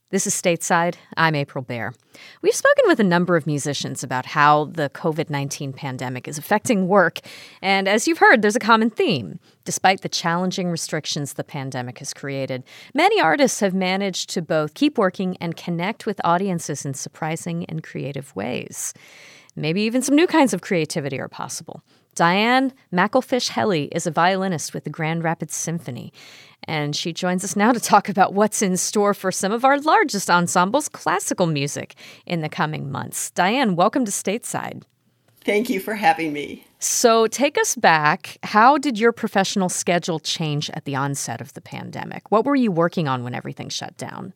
This is Stateside. I'm April Baer. We've spoken with a number of musicians about how the COVID-19 pandemic is affecting work, and as you've heard, there's a common theme. Despite the challenging restrictions the pandemic has created, many artists have managed to both keep working and connect with audiences in surprising and creative ways. Maybe even some new kinds of creativity are possible. Diane McElfish-Helly is a violinist with the Grand Rapids Symphony, and she joins us now to talk about what's in store for some of our largest ensembles, classical music, in the coming months. Diane, welcome to Stateside. Thank you for having me. So take us back. How did your professional schedule change at the onset of the pandemic? What were you working on when everything shut down?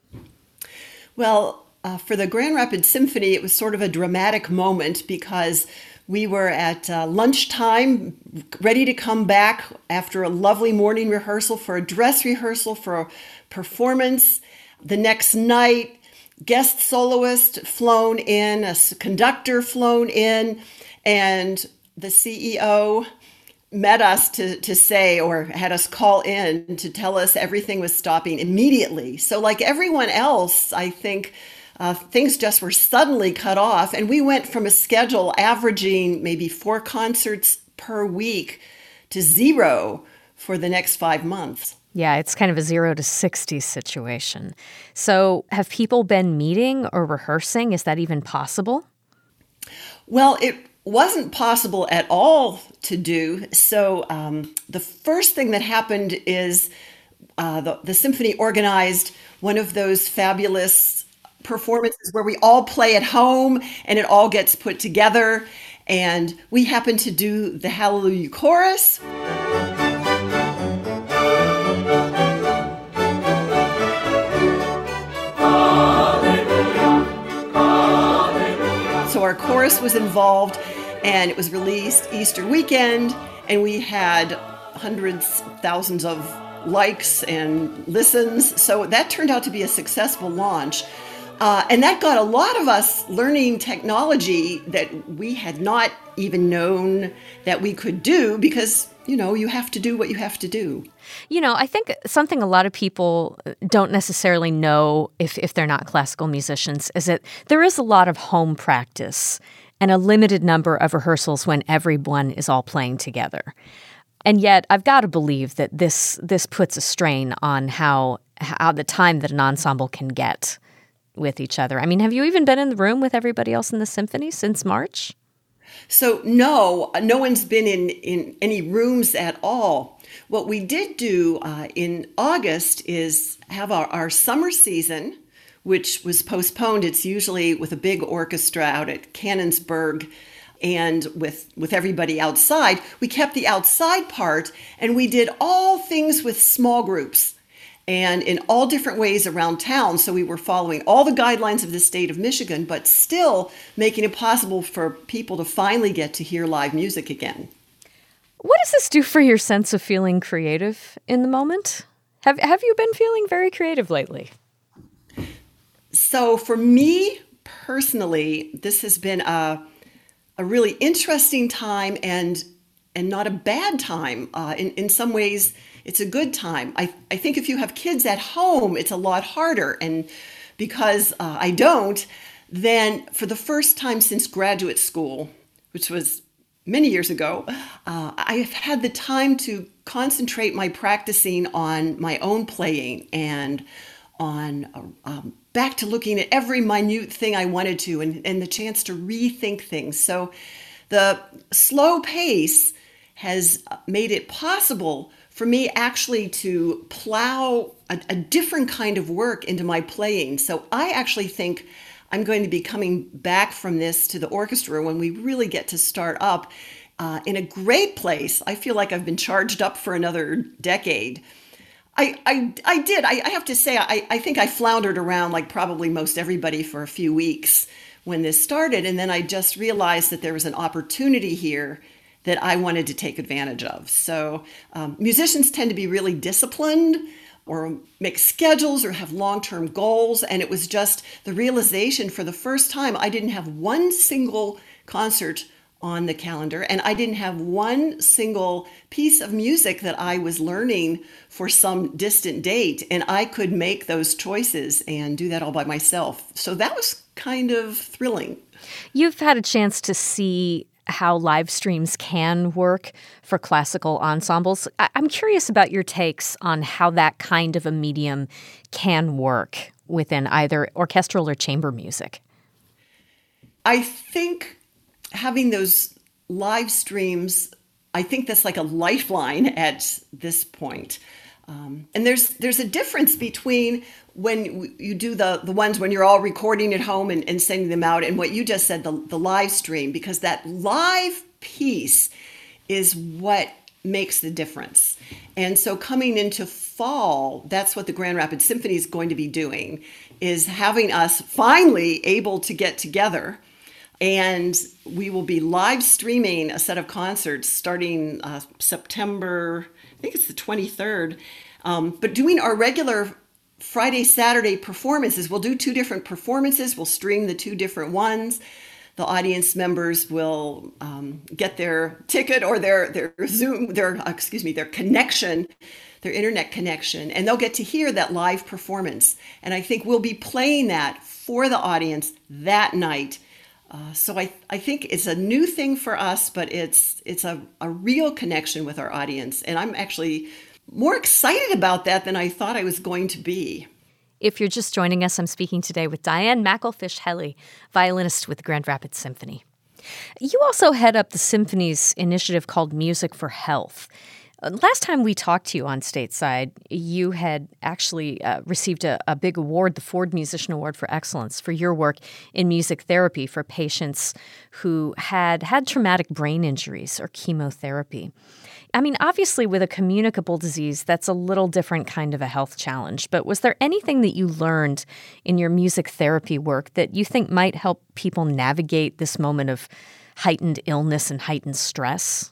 Well, for the Grand Rapids Symphony, it was sort of a dramatic moment because we were at lunchtime, ready to come back after a lovely morning rehearsal for a dress rehearsal for a performance. The next night, guest soloist flown in, a conductor flown in, and the CEO met us to say, or had us call in to tell us everything was stopping immediately. So like everyone else, I think things just were suddenly cut off, and we went from a schedule averaging maybe 4 concerts per week to 0 for the next 5 months. Yeah, it's kind of a 0 to 60 situation. So have people been meeting or rehearsing? Is that even possible? Well, it wasn't possible at all to do. So the first thing that happened is the symphony organized one of those fabulous performances where we all play at home and it all gets put together. And we happened to do the Hallelujah Chorus. So our chorus was involved, and it was released Easter weekend, and we had hundreds, thousands of likes and listens. So that turned out to be a successful launch. And that got a lot of us learning technology that we had not even known that we could do because, you have to do what you have to do. I think something a lot of people don't necessarily know if they're not classical musicians is that there is a lot of home practice and a limited number of rehearsals when everyone is all playing together. And yet, I've got to believe that this puts a strain on how the time that an ensemble can get with each other. I mean, have you even been in the room with everybody else in the symphony since March? So no one's been in any rooms at all. What we did do in August is have our summer season, which was postponed. It's usually with a big orchestra out at Canonsburg and with everybody outside. We kept the outside part, and we did all things with small groups and in all different ways around town. So we were following all the guidelines of the state of Michigan, but still making it possible for people to finally get to hear live music again. What does this do for your sense of feeling creative in the moment? Have you been feeling very creative lately? So for me personally, this has been a really interesting time and not a bad time. In some ways, it's a good time. I think if you have kids at home, it's a lot harder. And because I don't, then for the first time since graduate school, which was many years ago, I've had the time to concentrate my practicing on my own playing and on back to looking at every minute thing I wanted to and the chance to rethink things. So the slow pace has made it possible for me actually to plow a different kind of work into my playing. So I actually think I'm going to be coming back from this to the orchestra when we really get to start up in a great place. I feel like I've been charged up for another decade. I did. I have to say, I think I floundered around like probably most everybody for a few weeks when this started. And then I just realized that there was an opportunity here that I wanted to take advantage of. So musicians tend to be really disciplined or make schedules or have long-term goals. And it was just the realization for the first time, I didn't have one single concert on the calendar, and I didn't have one single piece of music that I was learning for some distant date, and I could make those choices and do that all by myself. So that was kind of thrilling. You've had a chance to see how live streams can work for classical ensembles. I'm curious about your takes on how that kind of a medium can work within either orchestral or chamber music. I think having those live streams, I think that's like a lifeline at this point. And there's a difference between when you do the ones when you're all recording at home and sending them out, and what you just said, the live stream, because that live piece is what makes the difference. And so coming into fall, that's what the Grand Rapids Symphony is going to be doing, is having us finally able to get together. And we will be live streaming a set of concerts starting September, I think it's the 23rd, but doing our regular Friday, Saturday performances. We'll do 2 different performances. We'll stream the 2 different ones. The audience members will get their ticket or their Zoom, their connection, their internet connection, and they'll get to hear that live performance. And I think we'll be playing that for the audience that night. So I think it's a new thing for us, but it's a real connection with our audience. And I'm actually more excited about that than I thought I was going to be. If you're just joining us, I'm speaking today with Diane McElfish-Helley, violinist with the Grand Rapids Symphony. You also head up the Symphony's initiative called Music for Health. Last time we talked to you on Stateside, you had actually received a big award, the Ford Musician Award for Excellence, for your work in music therapy for patients who had traumatic brain injuries or chemotherapy. I mean, obviously, with a communicable disease, that's a little different kind of a health challenge. But was there anything that you learned in your music therapy work that you think might help people navigate this moment of heightened illness and heightened stress?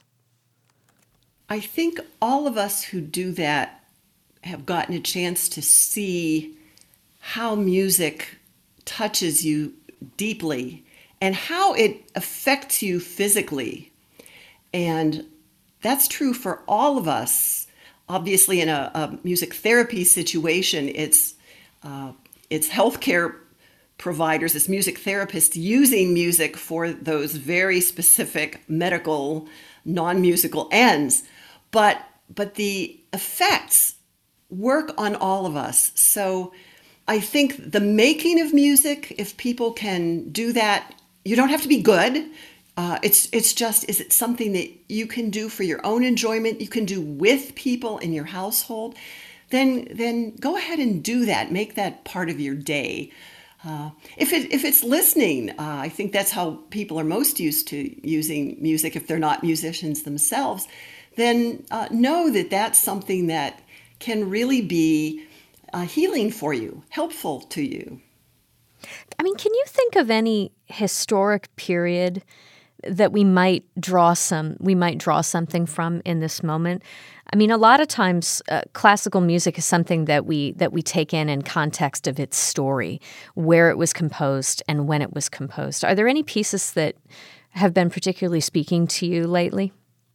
I think all of us who do that have gotten a chance to see how music touches you deeply and how it affects you physically. And that's true for all of us. Obviously, in a music therapy situation, it's healthcare providers, it's music therapists using music for those very specific medical, non-musical ends. But the effects work on all of us. So I think the making of music, if people can do that, you don't have to be good. It's just, is it something that you can do for your own enjoyment, you can do with people in your household, then go ahead and do that. Make that part of your day. If it's listening, I think that's how people are most used to using music if they're not musicians themselves. Then know that that's something that can really be healing for you, helpful to you. I mean, can you think of any historic period that we might draw something from in this moment? I mean, a lot of times classical music is something that we take in context of its story, where it was composed and when it was composed. Are there any pieces that have been particularly speaking to you lately?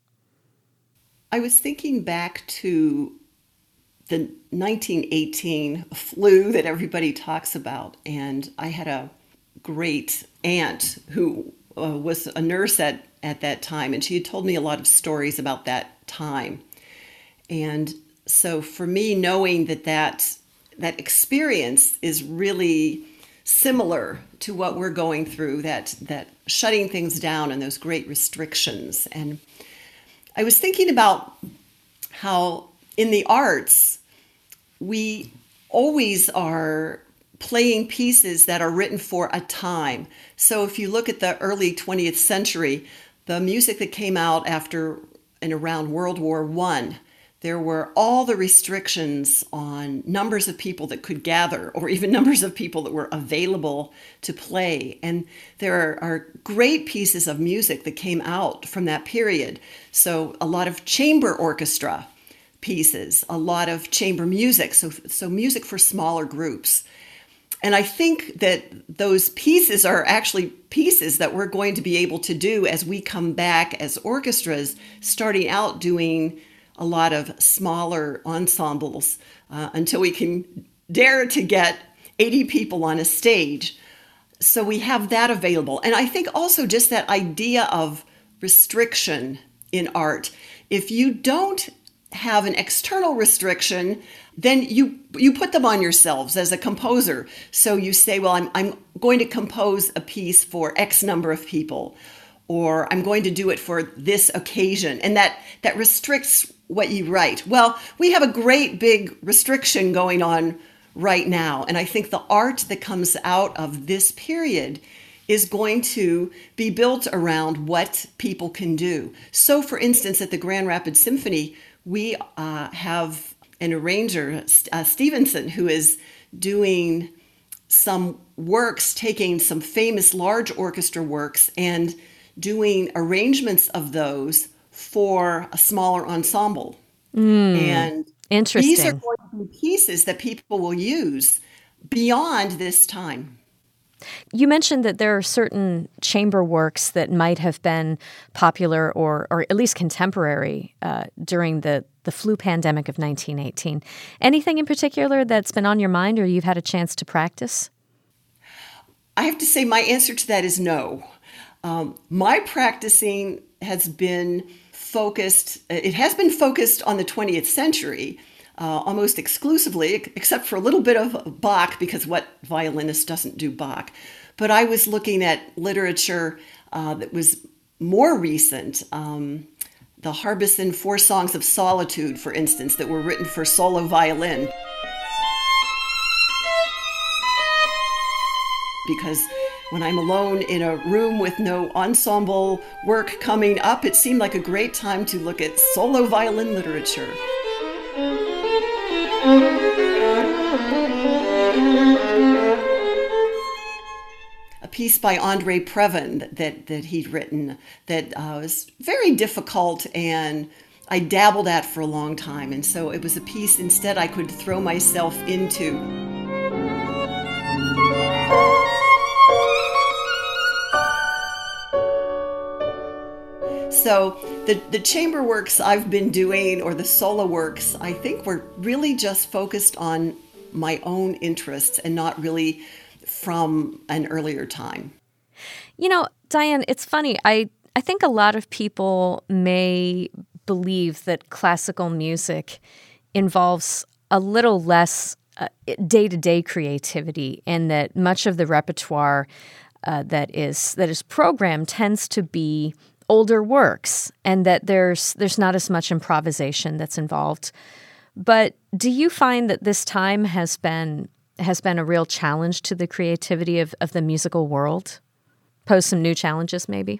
I was thinking back to the 1918 flu that everybody talks about, and I had a great aunt who was a nurse at that time, and she had told me a lot of stories about that time. And so for me, knowing that experience is really similar to what we're going through, that shutting things down and those great restrictions. And I was thinking about how in the arts, we always are playing pieces that are written for a time. So if you look at the early 20th century, the music that came out after and around World War I, there were all the restrictions on numbers of people that could gather, or even numbers of people that were available to play. And there are great pieces of music that came out from that period. So a lot of chamber orchestra pieces, a lot of chamber music, so music for smaller groups. And I think that those pieces are actually pieces that we're going to be able to do as we come back as orchestras, starting out doing a lot of smaller ensembles until we can dare to get 80 people on a stage. So we have that available. And I think also just that idea of restriction in art. If you don't have an external restriction, then you put them on yourselves as a composer. So you say, well, I'm going to compose a piece for X number of people, or I'm going to do it for this occasion. And that restricts what you write. Well, we have a great big restriction going on right now. And I think the art that comes out of this period is going to be built around what people can do. So, for instance, at the Grand Rapids Symphony, we have an arranger, Stevenson, who is doing some works, taking some famous large orchestra works and doing arrangements of those for a smaller ensemble. And interesting. These are going to be pieces that people will use beyond this time. You mentioned that there are certain chamber works that might have been popular or at least contemporary during the flu pandemic of 1918. Anything in particular that's been on your mind or you've had a chance to practice? I have to say my answer to that is no. My practicing has been focused on the 20th century, almost exclusively, except for a little bit of Bach, because what violinist doesn't do Bach? But I was looking at literature that was more recent. The Harbison Four Songs of Solitude, for instance, that were written for solo violin. Because when I'm alone in a room with no ensemble work coming up, it seemed like a great time to look at solo violin literature. A piece by Andre Previn that he'd written that was very difficult, and I dabbled at for a long time. And so it was a piece instead I could throw myself into. So the chamber works I've been doing, or the solo works, I think were really just focused on my own interests and not really from an earlier time. You know, Diane, it's funny. I think a lot of people may believe that classical music involves a little less day-to-day creativity, and that much of the repertoire that is programmed tends to be older works, and that there's not as much improvisation that's involved. But do you find that this time has been a real challenge to the creativity of the musical world? Pose some new challenges, maybe?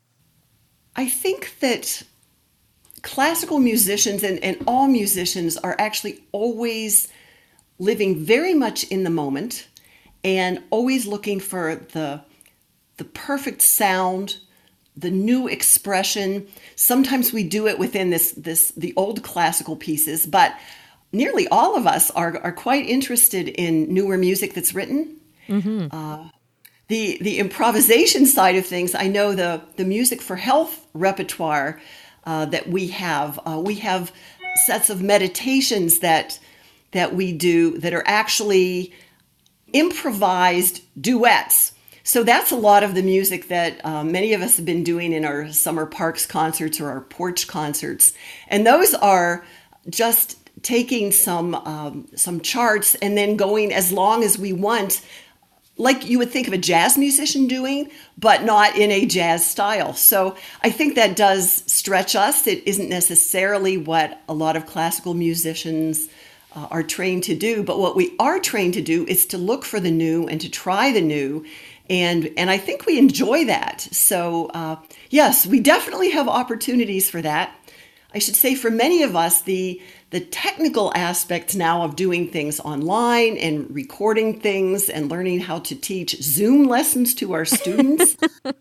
I think that classical musicians and all musicians are actually always living very much in the moment and always looking for the perfect sound, the new expression. Sometimes we do it within the old classical pieces, but nearly all of us are quite interested in newer music that's written. Mm-hmm. The improvisation side of things, I know the music for health repertoire that we have sets of meditations that we do that are actually improvised duets. So that's a lot of the music that many of us have been doing in our summer parks concerts or our porch concerts. And those are just taking some charts and then going as long as we want, like you would think of a jazz musician doing, but not in a jazz style. So I think that does stretch us. It isn't necessarily what a lot of classical musicians are trained to do, but what we are trained to do is to look for the new and to try the new. And I think we enjoy that. So yes, we definitely have opportunities for that. I should say for many of us, the technical aspects now of doing things online and recording things and learning how to teach Zoom lessons to our students.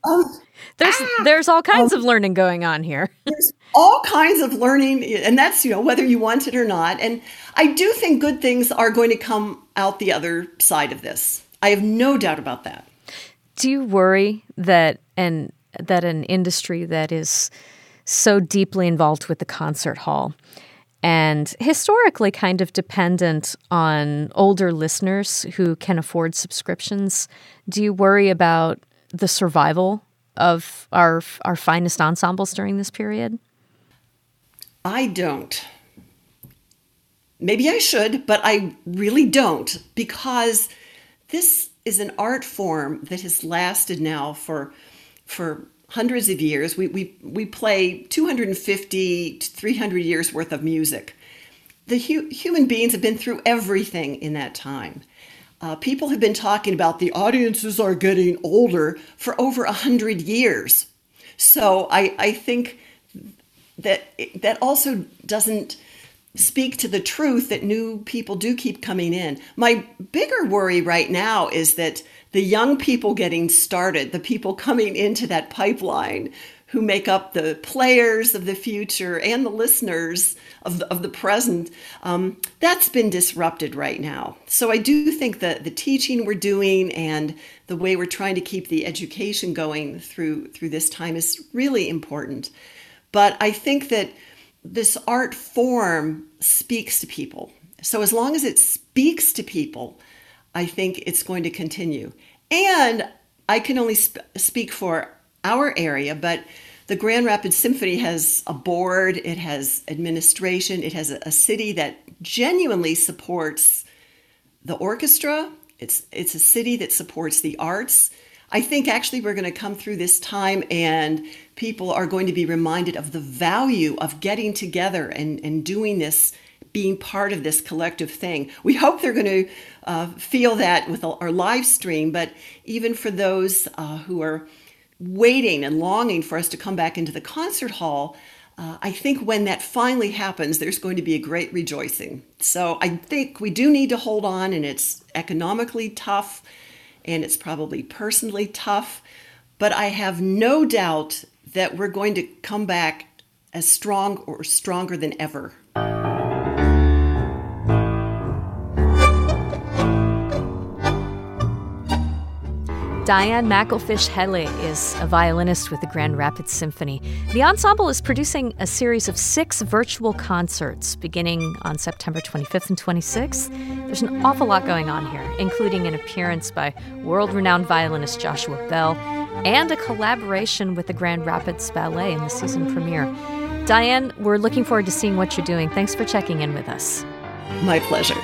There's all kinds of learning going on here. There's all kinds of learning, and that's, whether you want it or not. And I do think good things are going to come out the other side of this. I have no doubt about that. Do you worry that an industry that is so deeply involved with the concert hall and historically kind of dependent on older listeners who can afford subscriptions, do you worry about the survival of our finest ensembles during this period? I don't. Maybe I should, but I really don't, because this is an art form that has lasted now for hundreds of years. We play 250 to 300 years worth of music. The human beings have been through everything in that time. People have been talking about the audiences are getting older for over 100 years. So I think that also doesn't speak to the truth that new people do keep coming in. My bigger worry right now is that the young people getting started, the people coming into that pipeline who make up the players of the future and the listeners of the present, that's been disrupted right now. So I do think that the teaching we're doing and the way we're trying to keep the education going through this time is really important. But I think that this art form speaks to people. So as long as it speaks to people, I think it's going to continue. And I can only speak for our area, but the Grand Rapids Symphony has a board, it has administration, it has a city that genuinely supports the orchestra. It's a city that supports the arts. I think actually we're going to come through this time and people are going to be reminded of the value of getting together and doing this, being part of this collective thing. We hope they're going to feel that with our live stream, but even for those who are waiting and longing for us to come back into the concert hall, I think when that finally happens, there's going to be a great rejoicing. So I think we do need to hold on, and it's economically tough, and it's probably personally tough, but I have no doubt that we're going to come back as strong or stronger than ever. Diane McElfish-Hele is a violinist with the Grand Rapids Symphony. The ensemble is producing a series of 6 virtual concerts beginning on September 25th and 26th. There's an awful lot going on here, including an appearance by world-renowned violinist Joshua Bell and a collaboration with the Grand Rapids Ballet in the season premiere. Diane, we're looking forward to seeing what you're doing. Thanks for checking in with us. My pleasure.